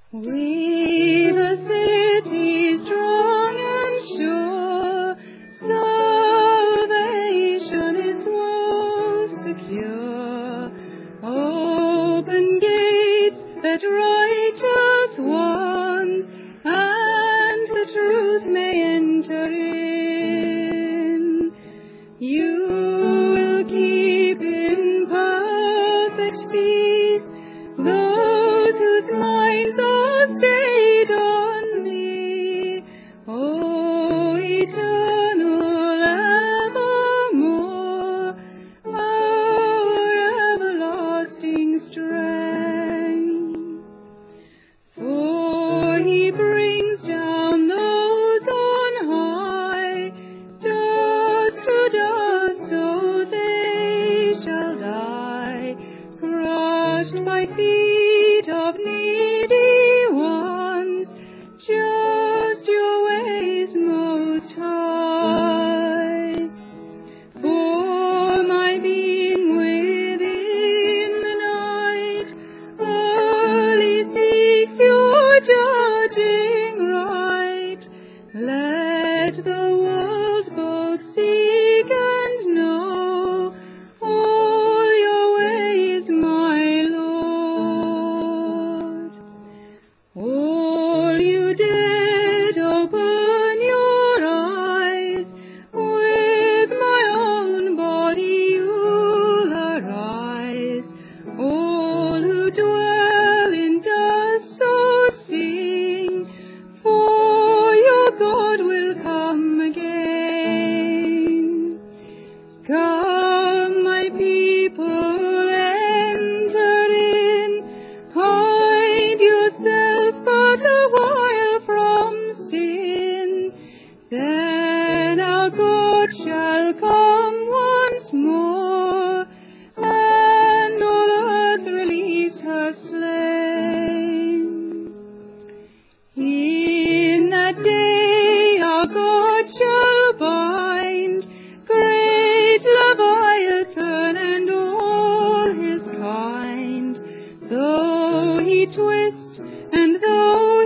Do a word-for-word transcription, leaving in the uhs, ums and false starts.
We've a city strong and sure, salvation its most secure. Open gates that righteous ones and the truth may enter in. You will keep in perfect peace those whose minds are stayed on thee, O eternal evermore, our everlasting strength. For he brings down those on high, dust to dust, so they shall die, crushed by feet of needy ones, just your ways most high. For my being within the night early seeks your judging right. Let the world both seek and know all your ways, my Lord. All you did open your eyes, with my own body you'll arise. All who dwell in dust so sing, for your God will come again. Come, my people, enter in, hide yourself but a while from sin. Then our God shall come once more, and all earth release her slain. In that day our God shall bind great Leviathan and all his kind, though he twist and though